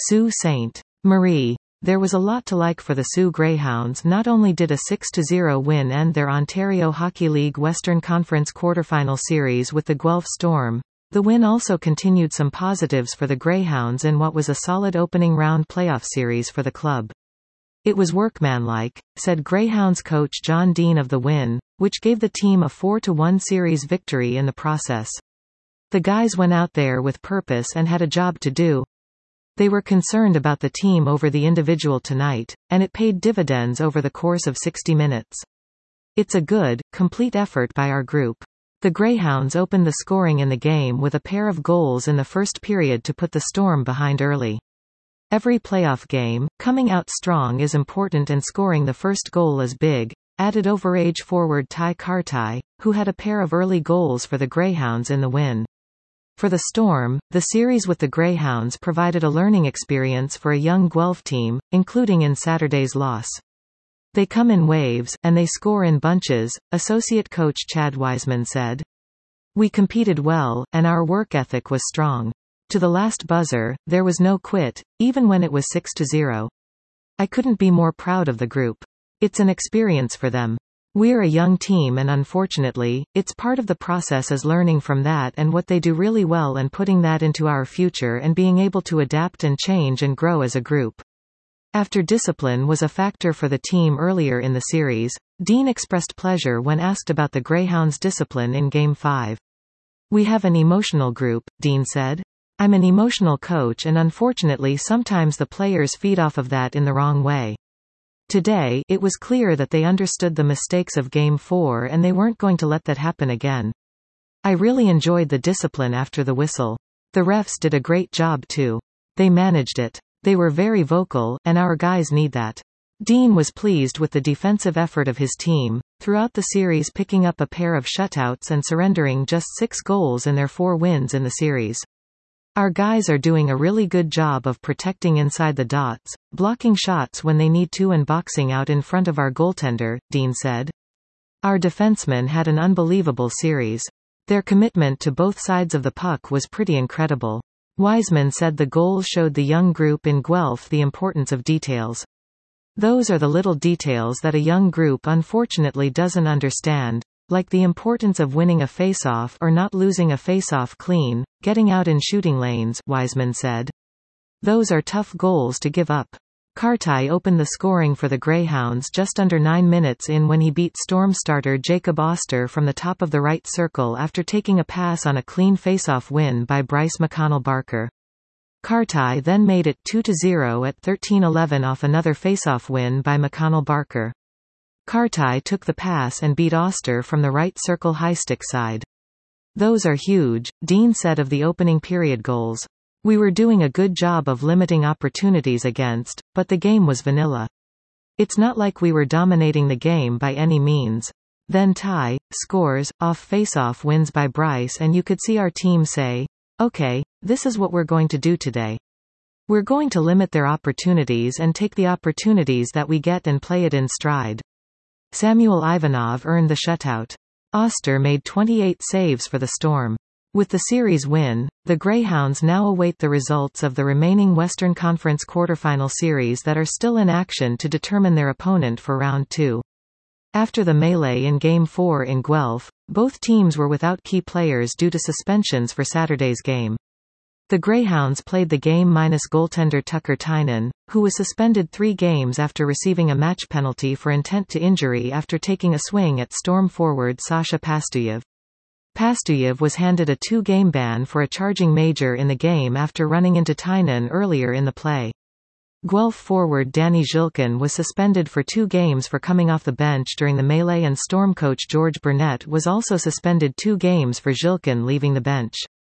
Sault Ste. Marie. There was a lot to like for the Sault Greyhounds. Not only did a 6-0 win end their Ontario Hockey League Western Conference quarterfinal series with the Guelph Storm, the win also continued some positives for the Greyhounds in what was a solid opening round playoff series for the club. It was workmanlike, said Greyhounds coach John Dean of the win, which gave the team a 4-1 series victory in the process. The guys went out there with purpose and had a job to do. They were concerned about the team over the individual tonight, and it paid dividends over the course of 60 minutes. It's a good, complete effort by our group. The Greyhounds opened the scoring in the game with a pair of goals in the first period to put the Storm behind early. Every playoff game, coming out strong is important and scoring the first goal is big, added overage forward Ty Kartai, who had a pair of early goals for the Greyhounds in the win. For the Storm, the series with the Greyhounds provided a learning experience for a young Guelph team, including in Saturday's loss. They come in waves, and they score in bunches, associate coach Chad Wiseman said. We competed well, and our work ethic was strong. To the last buzzer, there was no quit, even when it was 6-0. I couldn't be more proud of the group. It's an experience for them. We're a young team and unfortunately, it's part of the process is learning from that and what they do really well and putting that into our future and being able to adapt and change and grow as a group. After discipline was a factor for the team earlier in the series, Dean expressed pleasure when asked about the Greyhounds' discipline in Game 5. We have an emotional group, Dean said. I'm an emotional coach and unfortunately sometimes the players feed off of that in the wrong way. Today, it was clear that they understood the mistakes of Game 4 and they weren't going to let that happen again. I really enjoyed the discipline after the whistle. The refs did a great job too. They managed it. They were very vocal, and our guys need that. Dean was pleased with the defensive effort of his team, throughout the series picking up a pair of shutouts and surrendering just 6 goals in their 4 wins in the series. Our guys are doing a really good job of protecting inside the dots, blocking shots when they need to and boxing out in front of our goaltender, Dean said. Our defensemen had an unbelievable series. Their commitment to both sides of the puck was pretty incredible. Wiseman said the goals showed the young group in Guelph the importance of details. Those are the little details that a young group unfortunately doesn't understand, like the importance of winning a face-off or not losing a face-off clean, getting out in shooting lanes, Wiseman said. Those are tough goals to give up. Kartai opened the scoring for the Greyhounds just under 9 minutes in when he beat Storm starter Jacob Oster from the top of the right circle after taking a pass on a clean face-off win by Bryce McConnell-Barker. Kartai then made it 2-0 at 13:11 off another face-off win by McConnell-Barker. Kartai took the pass and beat Oster from the right circle high stick side. Those are huge, Dean said of the opening period goals. We were doing a good job of limiting opportunities against, but the game was vanilla. It's not like we were dominating the game by any means. Then Ty scores, off face-off wins by Bryce and you could see our team say, okay, this is what we're going to do today. We're going to limit their opportunities and take the opportunities that we get and play it in stride. Samuel Ivanov earned the shutout. Oster made 28 saves for the Storm. With the series win, the Greyhounds now await the results of the remaining Western Conference quarterfinal series that are still in action to determine their opponent for Round 2. After the melee in Game 4 in Guelph, both teams were without key players due to suspensions for Saturday's game. The Greyhounds played the game minus goaltender Tucker Tynan, who was suspended 3 games after receiving a match penalty for intent to injury after taking a swing at Storm forward Sasha Pastuyev. Pastuyev was handed a 2-game ban for a charging major in the game after running into Tynan earlier in the play. Guelph forward Danny Zhilkin was suspended for 2 games for coming off the bench during the melee and Storm coach George Burnett was also suspended 2 games for Zhilkin leaving the bench.